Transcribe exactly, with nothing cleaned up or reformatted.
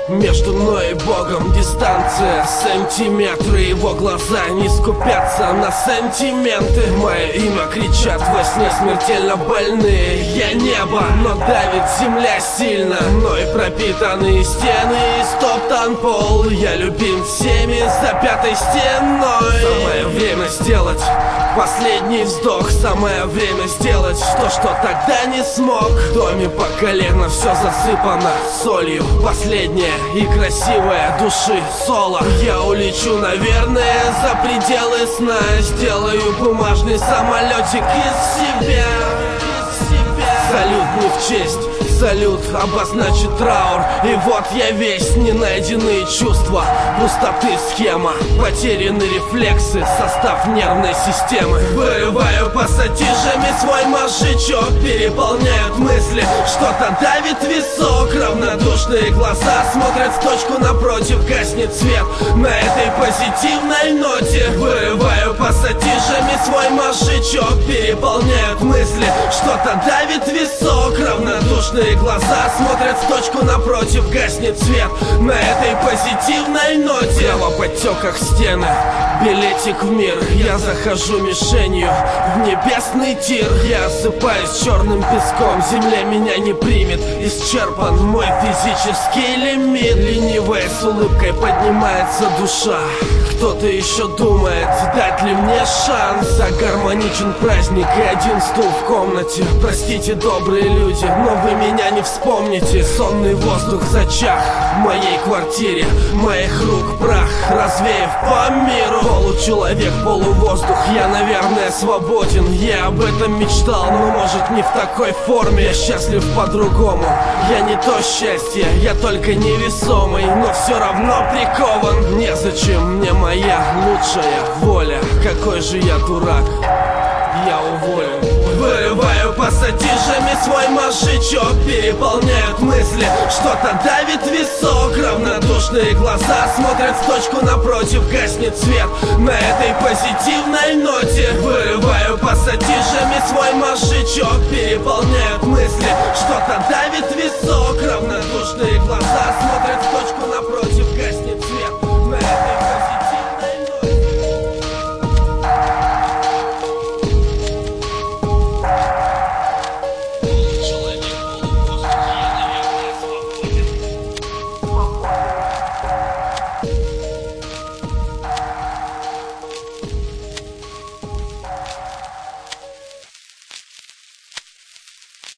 Между мной и Богом дистанция сантиметры. Его глаза не скупятся на сантименты. Мое имя кричат во сне смертельно больные. Я небо, но давит земля сильно. Мной пропитаны стены и стоптан пол. Я любим всеми за пятой стеной. Самое время сделать последний вздох. Самое время сделать то, что тогда не смог. В доме по колено все засыпано солью. Последняя и красивая души соло. Я улечу, наверное, за пределы сна. Сделаю бумажный самолетик из себя. Салют не в честь, салют обозначит траур. И вот я весь, ненайденные чувства, пустоты схема, потеряны рефлексы, состав нервной системы. Вырываю пассатижами свой мозжечок. Переполняют мысли, что-то давит висок. Равнодушные глаза смотрят в точку напротив. Гаснет свет на этой позитивной ноте. Вырываю пассатижами свой мозжечок. Переполняют мысли, что-то давит висок. Равнодушные глаза смотрят в точку напротив. Гаснет свет на этой позитивной ноте. В кровоподтеках стены, билетик в мир. Я захожу мишенью в небесный тир. Я осыпаюсь черным песком. Земля меня не примет. Исчерпан мой физический лимит. Ленивая с улыбкой поднимается душа. Кто-то еще думает, дать ли мне шанс. А гармоничен праздник и один стул в комнате. Простите, добрые люди, но вы меня не вспомните. Сонный воздух зачах в моей квартире. Моих рук прах, развеяв по миру. Получеловек, полувоздух, я, наверное, свободен. Я об этом мечтал, но может не в такой форме. Я счастлив по-другому. Я не то счастье, я только невесомый, но все равно прикован. Незачем мне моя лучшая воля. Какой же я дурак, я уволен. Вырываю пассатижами свой мозжечок. Переполняют мысли, что-то давит висок. Равнодушные глаза смотрят в точку напротив. Гаснет свет на этой позитивной ноте. Вырываю пассатижами свой мозжечок. Переполняют мысли, что-то давит висок. Равнодушные глаза смотрят в точку напротив.